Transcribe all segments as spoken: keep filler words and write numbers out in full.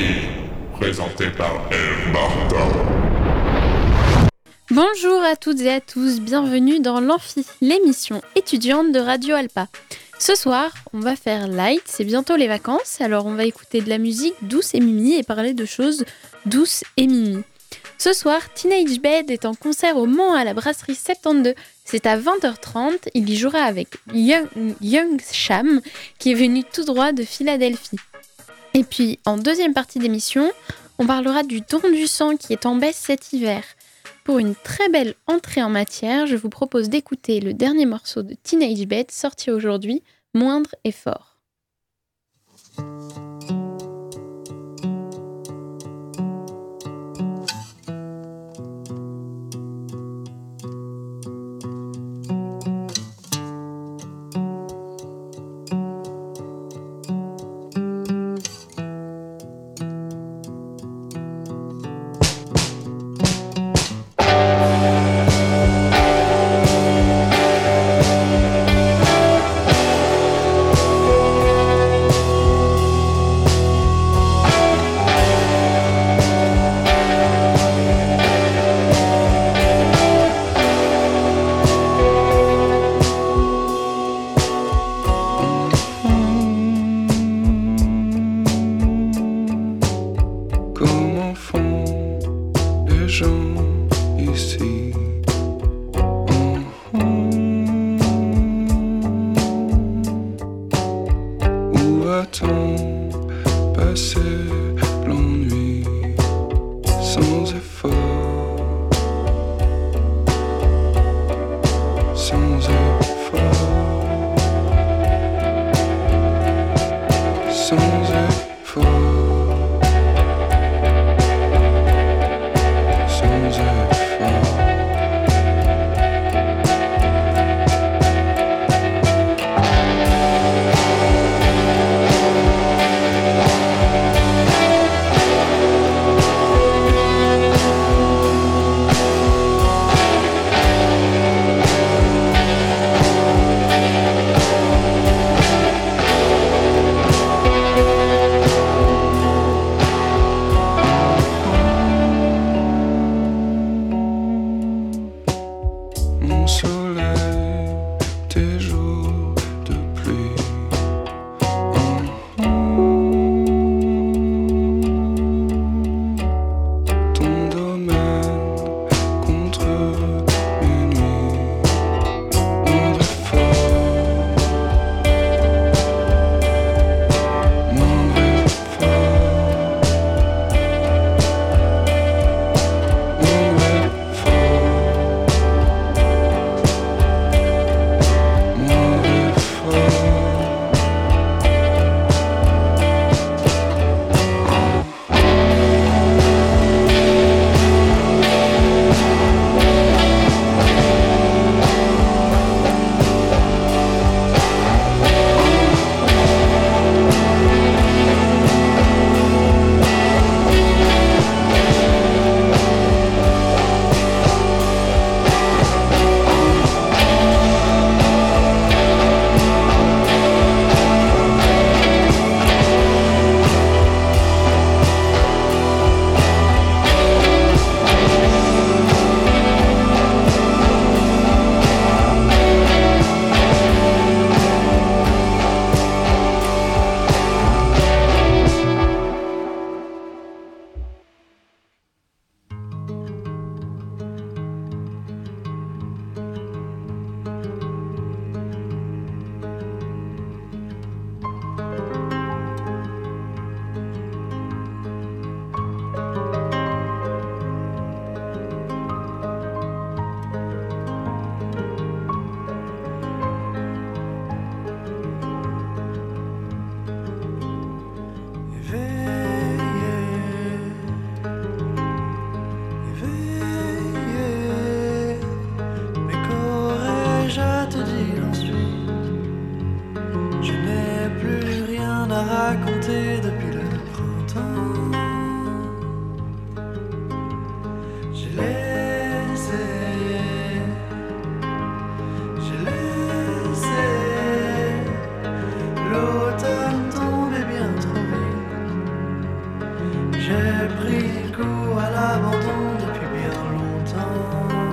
Amphi, présenté par El Martin. Bonjour à toutes et à tous, bienvenue dans l'Amphi, l'émission étudiante de Radio Alpa. Ce soir, on va faire light, c'est bientôt les vacances, alors on va écouter de la musique douce et mimi et parler de choses douces et mimi. Ce soir, Teenage Bed est en concert au Mans à la brasserie soixante-douze. C'est à vingt heures trente, il y jouera avec Young, Young Sham, qui est venu tout droit de Philadelphie. Et puis, en deuxième partie d'émission, on parlera du don du sang qui est en baisse cet hiver. Pour une très belle entrée en matière, je vous propose d'écouter le dernier morceau de Teenage Bed sorti aujourd'hui, Moindre et fort. J'ai pris goût à l'abandon depuis bien longtemps.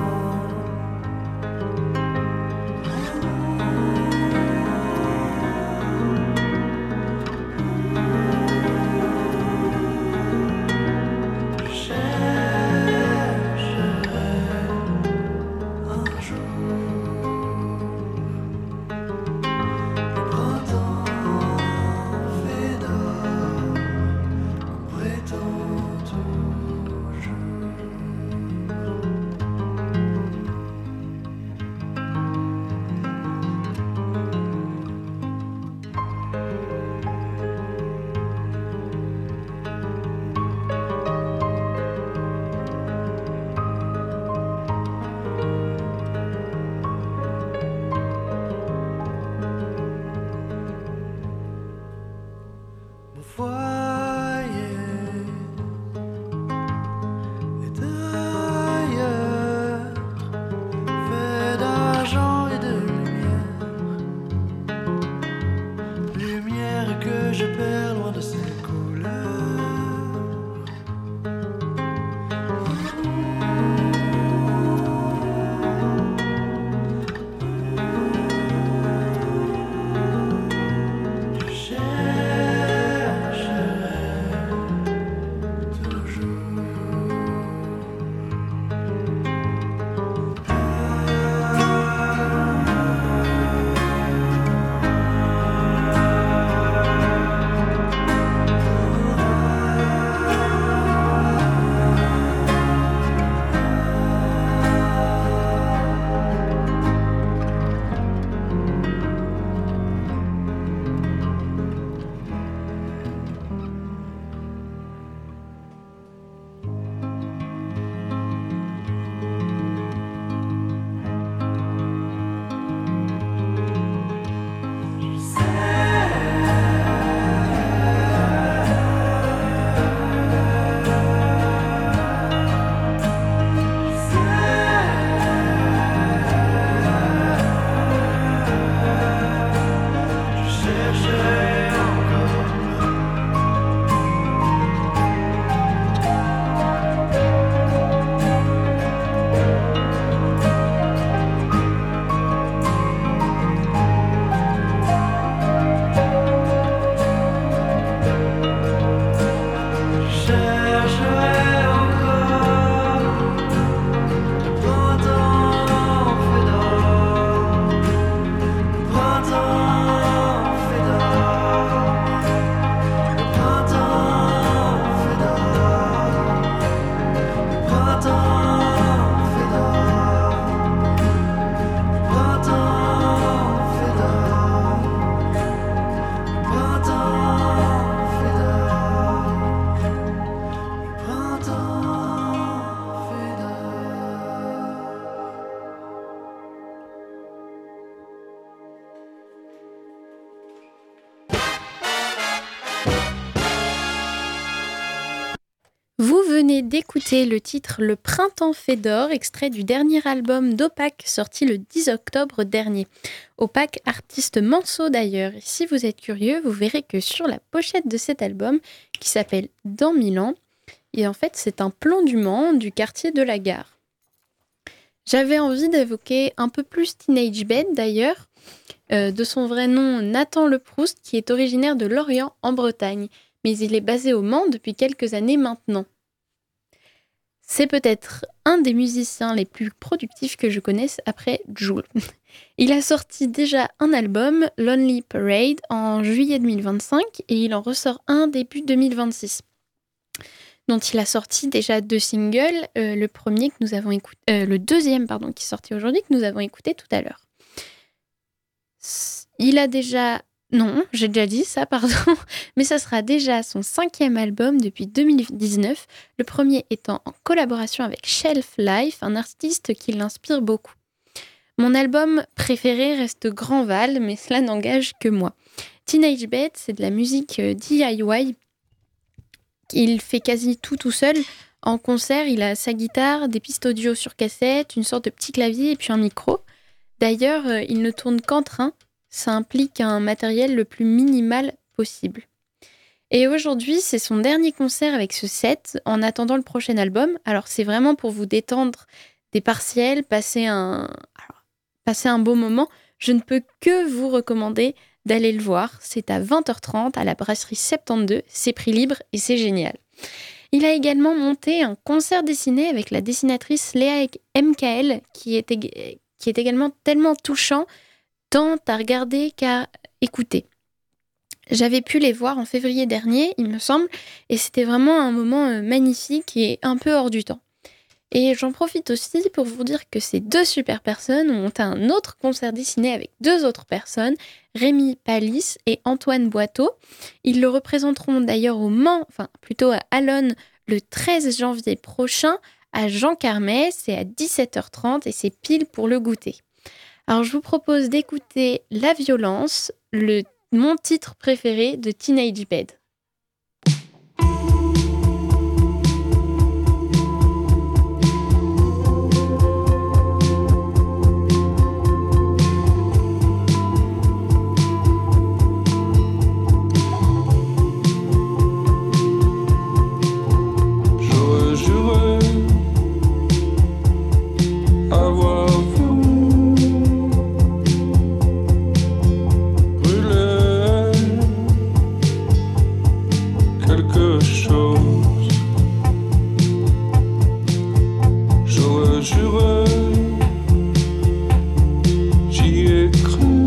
Vous venez d'écouter le titre Le Printemps Fedor, extrait du dernier album d'Opak, sorti le dix octobre dernier. Opak, artiste manceau d'ailleurs. Et si vous êtes curieux, vous verrez que sur la pochette de cet album, qui s'appelle Dans Milan, et en fait c'est un plan du Mans, du quartier de la Gare. J'avais envie d'évoquer un peu plus Teenage Bed d'ailleurs, euh, de son vrai nom Nathan Le Proust, qui est originaire de Lorient en Bretagne. Mais il est basé au Mans depuis quelques années maintenant. C'est peut-être un des musiciens les plus productifs que je connaisse après Jul. Il a sorti déjà un album, Lonely Parade, en juillet deux mille vingt-cinq et il en ressort un début deux mille vingt-six, dont il a sorti déjà deux singles, euh, le premier que nous avons écouté, euh, le deuxième pardon qui est sorti aujourd'hui que nous avons écouté tout à l'heure. Il a déjà Non, j'ai déjà dit ça, pardon, mais ça sera déjà son cinquième album depuis deux mille dix-neuf, le premier étant en collaboration avec Shelf Life, un artiste qui l'inspire beaucoup. Mon album préféré reste Grand Val, mais cela n'engage que moi. Teenage Bed, c'est de la musique D I Y. Il fait quasi tout tout seul. En concert, il a sa guitare, des pistes audio sur cassette, une sorte de petit clavier et puis un micro. D'ailleurs, il ne tourne qu'en train. Ça implique un matériel le plus minimal possible. Et aujourd'hui, c'est son dernier concert avec ce set, en attendant le prochain album. Alors, c'est vraiment pour vous détendre des partiels, passer un, alors, passer un beau moment. Je ne peux que vous recommander d'aller le voir. C'est à vingt heures trente à la brasserie soixante-douze. C'est prix libre et c'est génial. Il a également monté un concert dessiné avec la dessinatrice Léa M K L, qui est, ég- qui est également tellement touchant, tant à regarder qu'à écouter. J'avais pu les voir en février dernier, il me semble, et c'était vraiment un moment euh, magnifique et un peu hors du temps. Et j'en profite aussi pour vous dire que ces deux super personnes ont monté un autre concert dessiné avec deux autres personnes, Rémi Palis et Antoine Boiteau. Ils le représenteront d'ailleurs au Mans, enfin plutôt à Allonne, le treize janvier prochain à Jean Carmet, c'est à dix-sept heures trente et c'est pile pour le goûter. Alors je vous propose d'écouter La Violence, le mon titre préféré de Teenage Bed. J'aurais juré avoir quelque chose. J'aurais juré, j'y ai cru.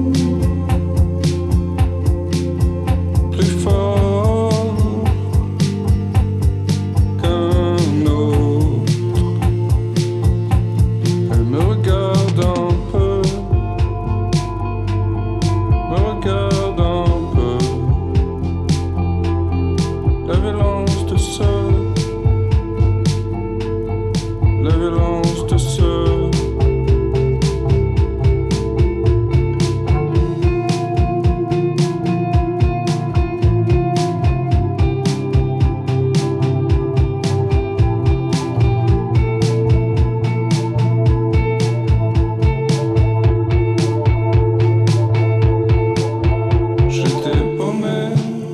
Plus fort qu'un autre. Elle me regarde un peu, me regarde un peu. La violence de ce, la violence de ce. J'étais paumé,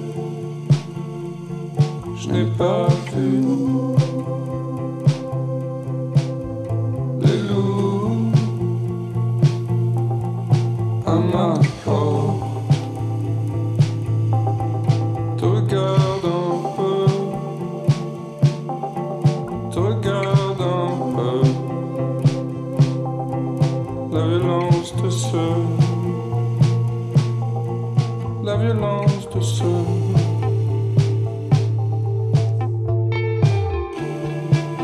je n'ai pas vu les loups à ma porte. Te regarde un peu, te regarde un peu. La violence de ce, la violence de ce.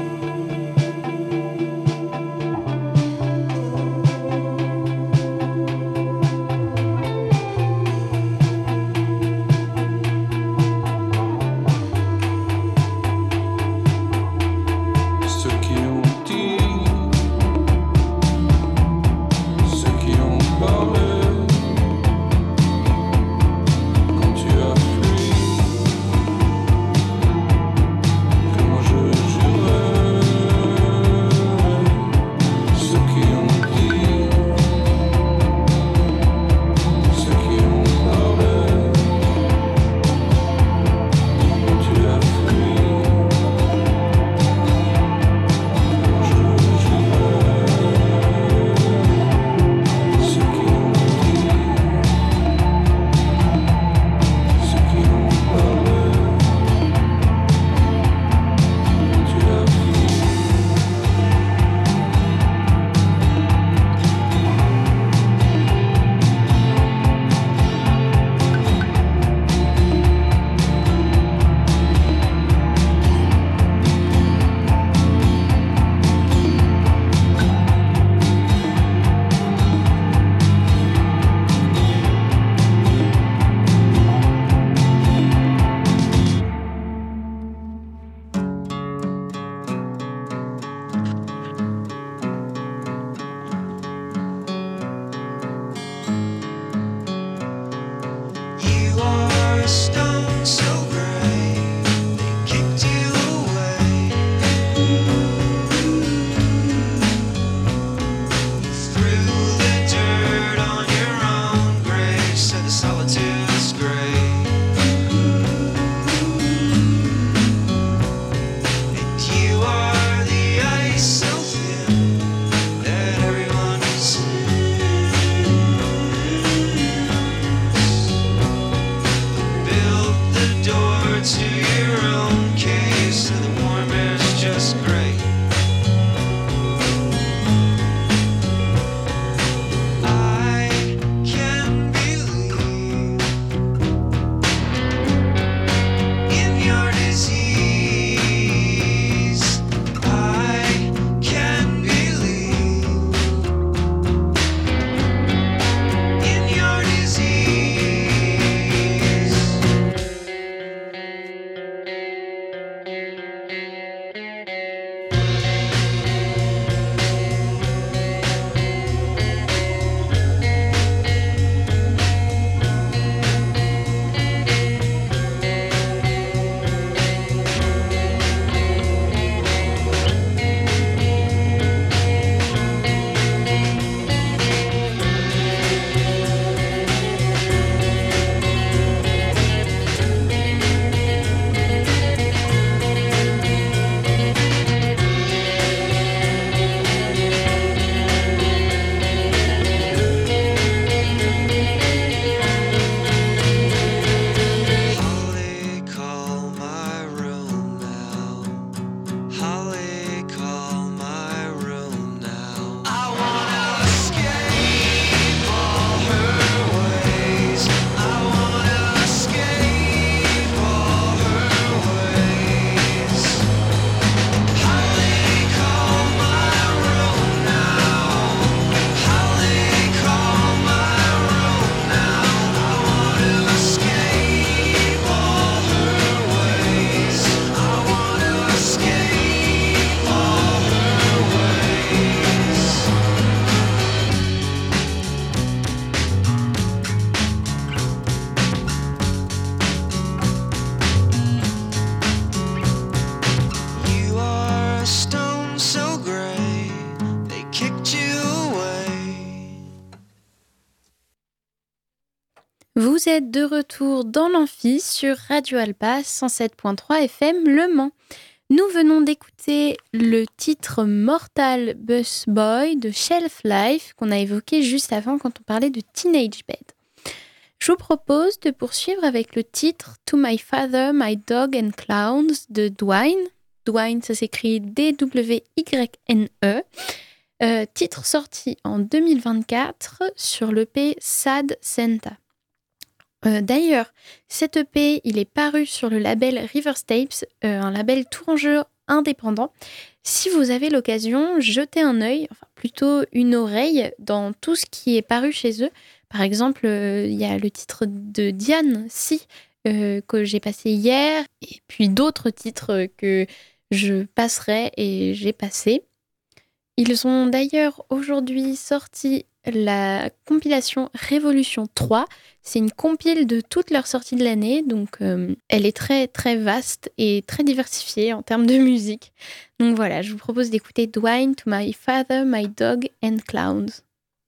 Vous êtes de retour dans l'Amphi sur Radio Alpa cent sept virgule trois F M Le Mans. Nous venons d'écouter le titre Mortal Bus Boy de Shelf Life qu'on a évoqué juste avant quand on parlait de Teenage Bed. Je vous propose de poursuivre avec le titre To My Father, My Dog and Clowns de Dwayne. Dwayne, ça s'écrit D W Y N E. Euh, titre sorti en deux mille vingt-quatre sur l'E P Sad Santa. Euh, d'ailleurs, cet E P, il est paru sur le label Rivers Tapes, euh, un label tourangeau indépendant. Si vous avez l'occasion, jetez un œil, enfin plutôt une oreille, dans tout ce qui est paru chez eux. Par exemple, euh, il y a le titre de Diane, Si, euh, que j'ai passé hier, et puis d'autres titres que je passerai et j'ai passé. Ils ont d'ailleurs aujourd'hui sorti la compilation Révolution trois. C'est une compile de toutes leurs sorties de l'année, donc euh, elle est très très vaste et très diversifiée en termes de musique. Donc voilà, je vous propose d'écouter Dwayne, To My Father, My Dog and Clowns.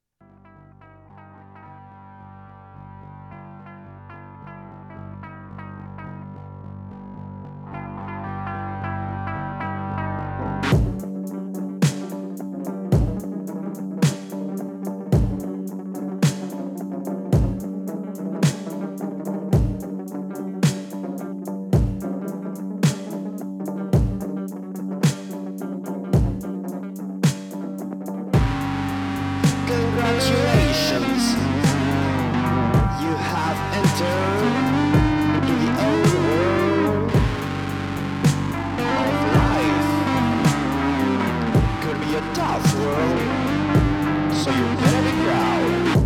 Congratulations, you have entered into the old world of life. Could be a tough world, so you better be proud.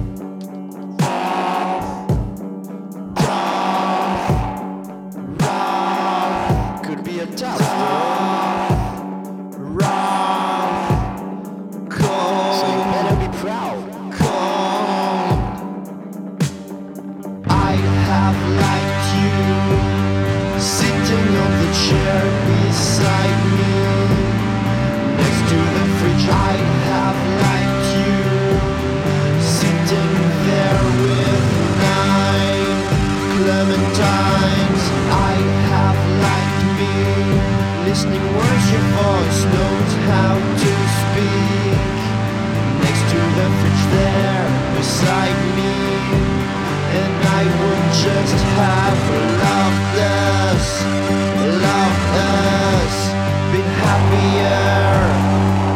Could be a tough world, so you better be proud. I have liked you sitting on the chair beside me, next to the fridge. I have liked you sitting there with nine clementines. I have liked me listening words your voice knows how to speak, next to the fridge there beside me. And I would just have loved us, loved us, been happier.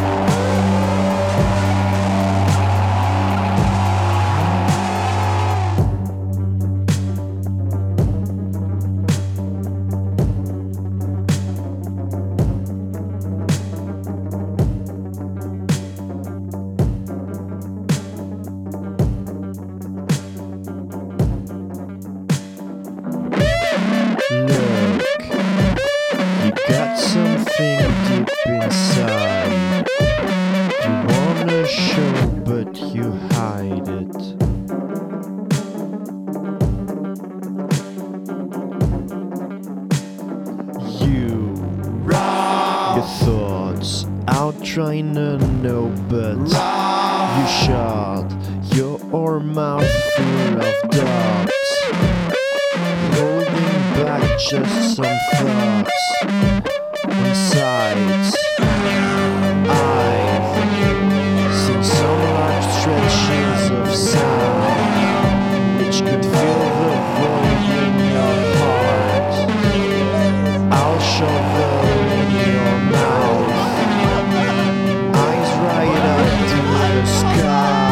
Inside, you wanna show, but you hide it. You, your thoughts out trying to know, but you shut your mouth full of doubts, holding back just some thoughts. On sides, I've seen some large stretches of sound which could fill the void in your heart. I'll show them in your mouth, eyes right up to the sky.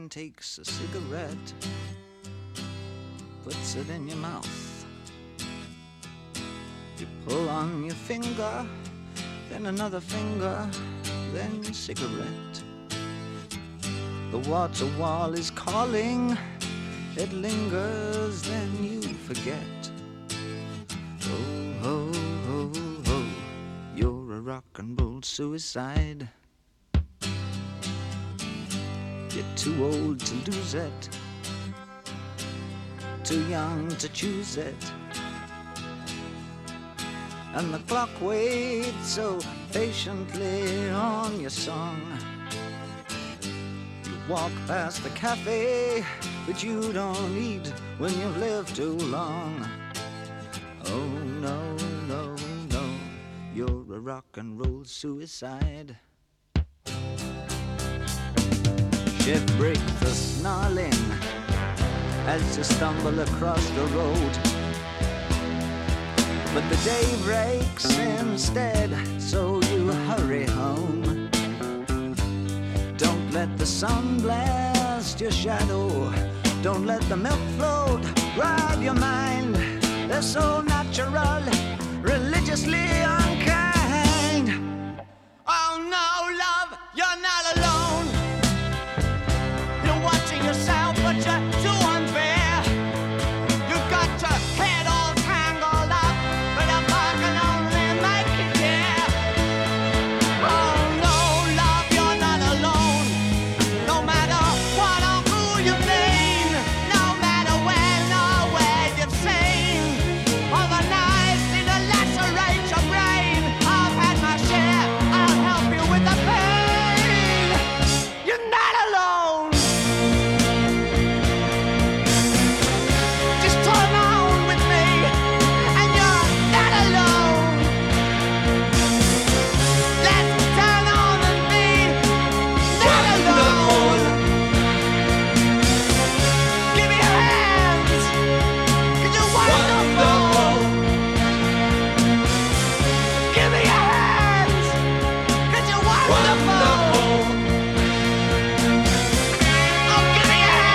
man takes a cigarette, puts it in your mouth. You pull on your finger, then another finger, then cigarette. The water wall is calling, it lingers, then you forget. Oh, ho, ho, ho, you're a rock and roll suicide. You're too old to lose it, too young to choose it. And the clock waits so patiently on your song. You walk past the cafe, but you don't eat when you've lived too long. Oh no, no, no, you're a rock and roll suicide. Shift break the snarling as you stumble across the road. But the day breaks instead, so you hurry home. Don't let the sun blast your shadow. Don't let the milk float rob your mind. They're so natural, religiously unkind. Oh no, love, you're not alone. You're watching yourself, but you're too unfair. You got your head all tangled up, but a fuck can only make it there. Oh no, love, you're not alone. No matter what or who you've been, no matter when or where you've seen, all the knives seem to lacerate your brain. I've had my share, I'll help you with the pain. You're not alone. Just turn on with me, and you're not alone. Let's turn on and be not alone. Give me your hands, 'cause you're wonderful. Give me your hands, 'cause you're wonderful. Oh, give me your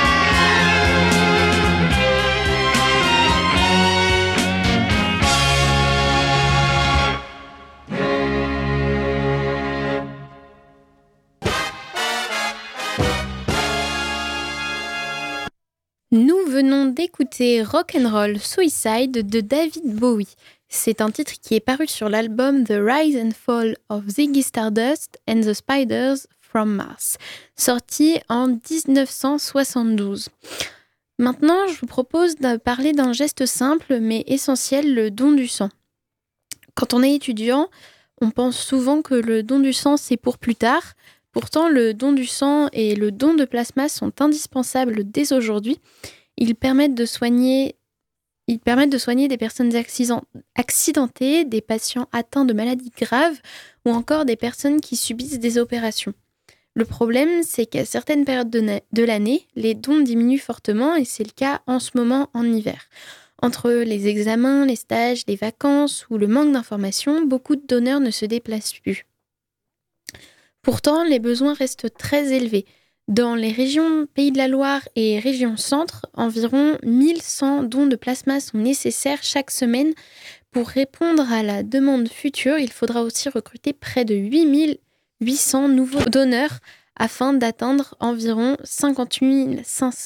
Nous venons d'écouter Rock'n'Roll Suicide de David Bowie. C'est un titre qui est paru sur l'album The Rise and Fall of Ziggy Stardust and the Spiders from Mars, sorti en dix-neuf cent soixante-douze. Maintenant, je vous propose de parler d'un geste simple mais essentiel, le don du sang. Quand on est étudiant, on pense souvent que le don du sang, c'est pour plus tard. Pourtant, le don du sang et le don de plasma sont indispensables dès aujourd'hui. Ils permettent de soigner, ils permettent de soigner des personnes accident- accidentées, des patients atteints de maladies graves ou encore des personnes qui subissent des opérations. Le problème, c'est qu'à certaines périodes de, na- de l'année, les dons diminuent fortement et c'est le cas en ce moment en hiver. Entre les examens, les stages, les vacances ou le manque d'informations, beaucoup de donneurs ne se déplacent plus. Pourtant, les besoins restent très élevés. Dans les régions Pays de la Loire et région Centre, environ mille cent dons de plasma sont nécessaires chaque semaine. Pour répondre à la demande future, il faudra aussi recruter près de huit mille huit cents nouveaux donneurs afin d'atteindre environ cinquante-huit mille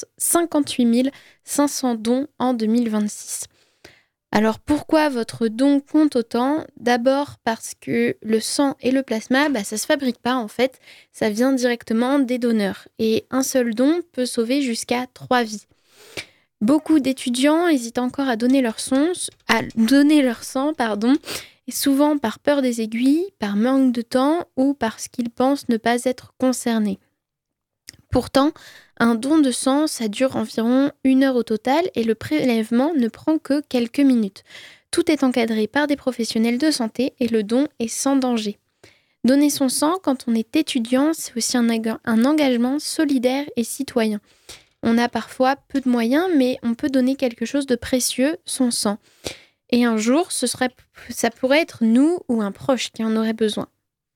cinq cents dons en deux mille vingt-six. Alors pourquoi votre don compte autant ? D'abord parce que le sang et le plasma, bah, ça ne se fabrique pas en fait, ça vient directement des donneurs. Et un seul don peut sauver jusqu'à trois vies. Beaucoup d'étudiants hésitent encore à donner leur, son, à donner leur sang, pardon, et souvent par peur des aiguilles, par manque de temps ou parce qu'ils pensent ne pas être concernés. Pourtant, un don de sang, ça dure environ une heure au total et le prélèvement ne prend que quelques minutes. Tout est encadré par des professionnels de santé et le don est sans danger. Donner son sang quand on est étudiant, c'est aussi un, ag- un engagement solidaire et citoyen. On a parfois peu de moyens, mais on peut donner quelque chose de précieux, son sang. Et un jour, ce serait, ça pourrait être nous ou un proche qui en aurait besoin.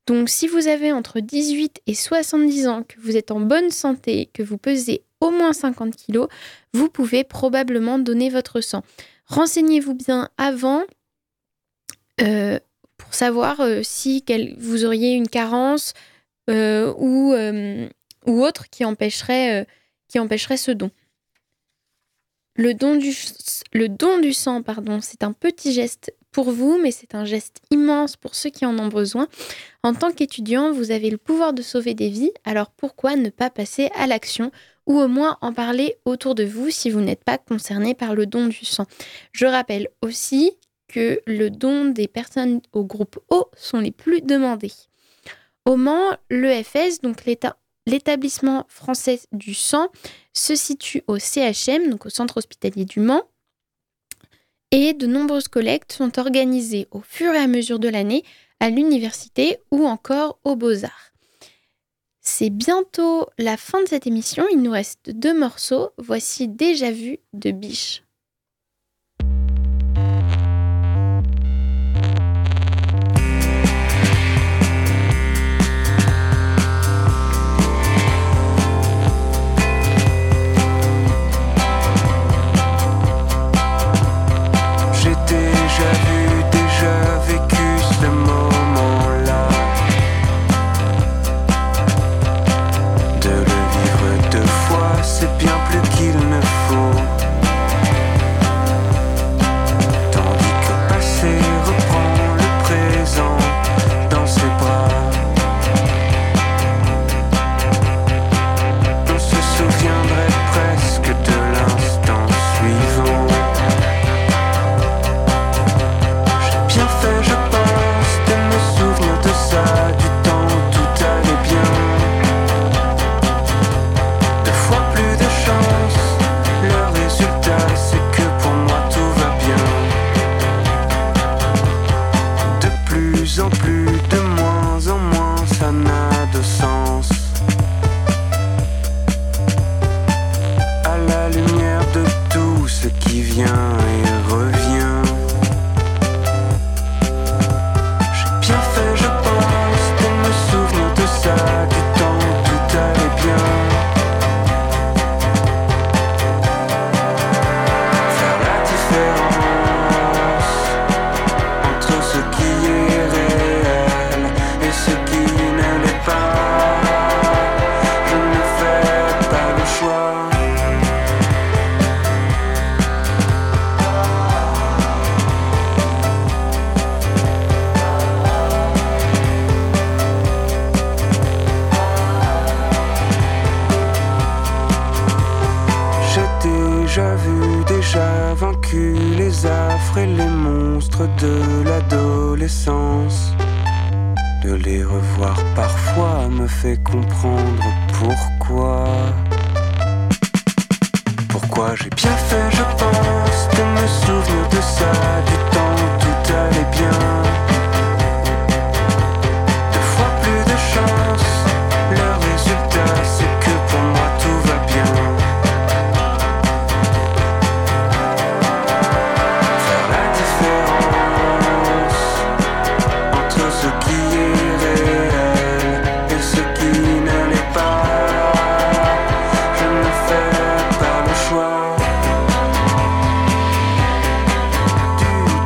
Donc si vous avez entre dix-huit et soixante-dix ans, que vous êtes en bonne santé, que vous pesez au moins cinquante kilos, vous pouvez probablement donner votre sang. Renseignez-vous bien avant euh, pour savoir euh, si quel, vous auriez une carence euh, ou, euh, ou autre qui empêcherait, euh, qui empêcherait ce don. Le don du, le don du sang, pardon, c'est un petit geste pour vous, mais c'est un geste immense pour ceux qui en ont besoin. En tant qu'étudiant, vous avez le pouvoir de sauver des vies, alors pourquoi ne pas passer à l'action ou au moins en parler autour de vous si vous n'êtes pas concerné par le don du sang. Je rappelle aussi que le don des personnes au groupe O sont les plus demandés. Au Mans, l'E F S, donc l'État L'établissement français du sang, se situe au C H M, donc au centre hospitalier du Mans, et de nombreuses collectes sont organisées au fur et à mesure de l'année à l'université ou encore aux Beaux-Arts. C'est bientôt la fin de cette émission, il nous reste deux morceaux. Voici Déjà vu de Biche. De l'adolescence, de les revoir parfois me fait comprendre pourquoi. Pourquoi j'ai bien fait, je pense, de me souvenir de ça, du temps où tout allait bien. Deux fois plus de chance, le résultat c'est que pour moi tout va bien. Faire la différence entre ce qui est réel et ce qui ne l'est pas. Je ne fais pas le choix du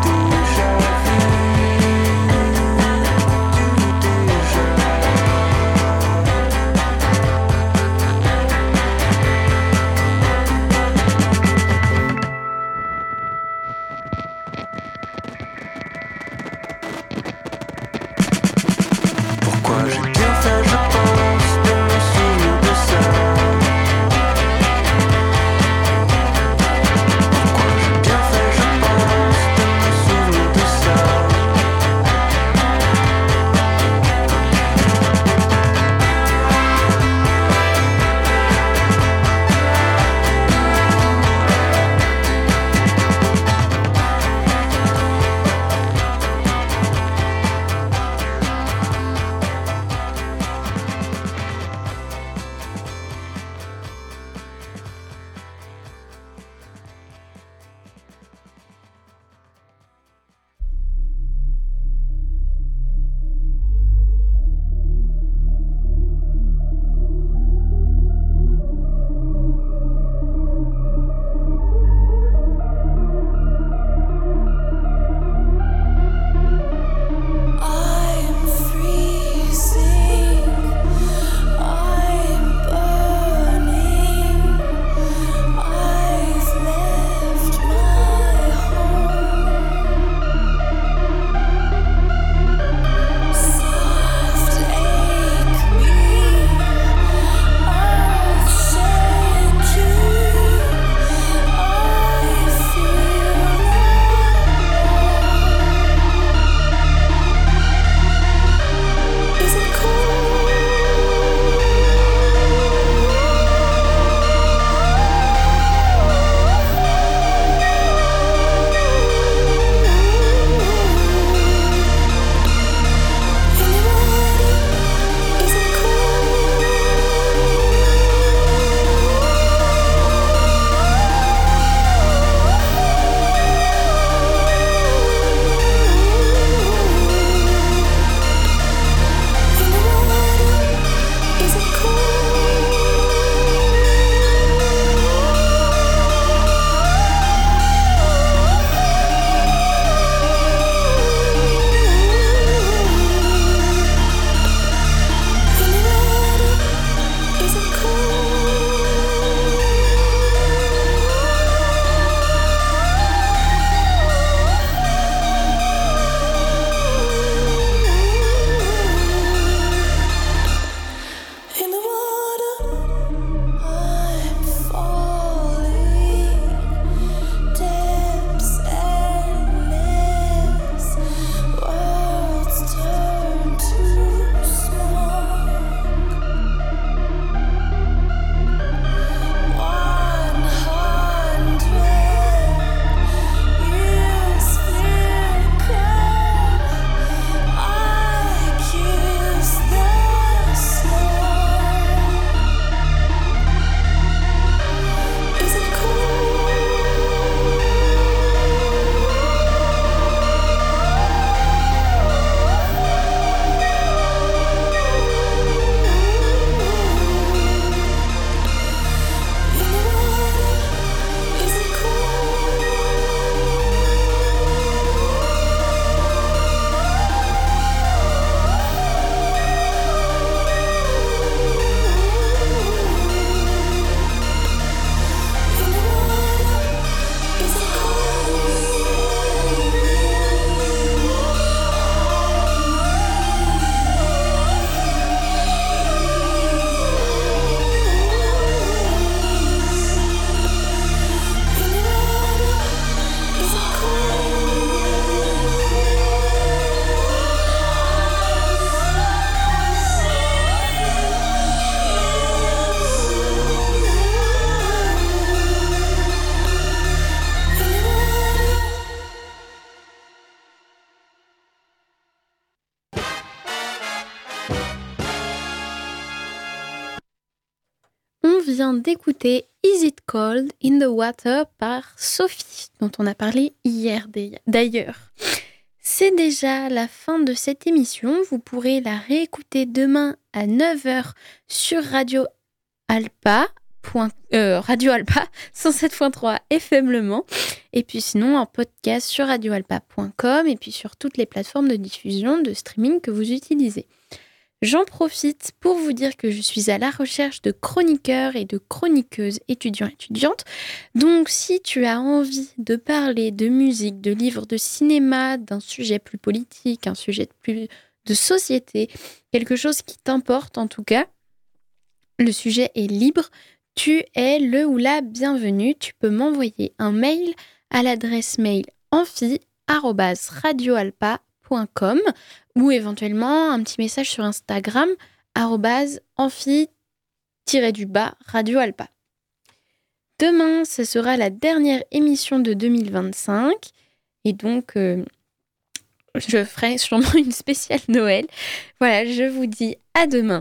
vient d'écouter Is It Cold in the Water par Sophie, dont on a parlé hier d'ailleurs. C'est déjà la fin de cette émission. Vous pourrez la réécouter demain à neuf heures sur Radio Alpa, point, euh, Radio Alpa cent sept virgule trois F M Le Mans. Et puis sinon en podcast sur radio alpa point com et puis sur toutes les plateformes de diffusion, de streaming que vous utilisez. J'en profite pour vous dire que je suis à la recherche de chroniqueurs et de chroniqueuses étudiants-étudiantes. Donc, si tu as envie de parler de musique, de livres, de cinéma, d'un sujet plus politique, un sujet plus de société, quelque chose qui t'importe en tout cas, le sujet est libre. Tu es le ou la bienvenue. Tu peux m'envoyer un mail à l'adresse mail amphi arobase radio alpa point com ou éventuellement un petit message sur Instagram arobase amphi-du-bas Radio Alpa. Demain, ce sera la dernière émission de deux mille vingt-cinq et donc euh, je ferai sûrement une spéciale Noël. Voilà, je vous dis à demain.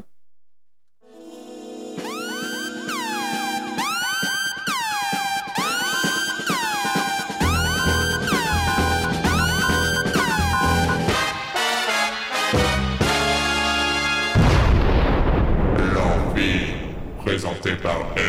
Présenté par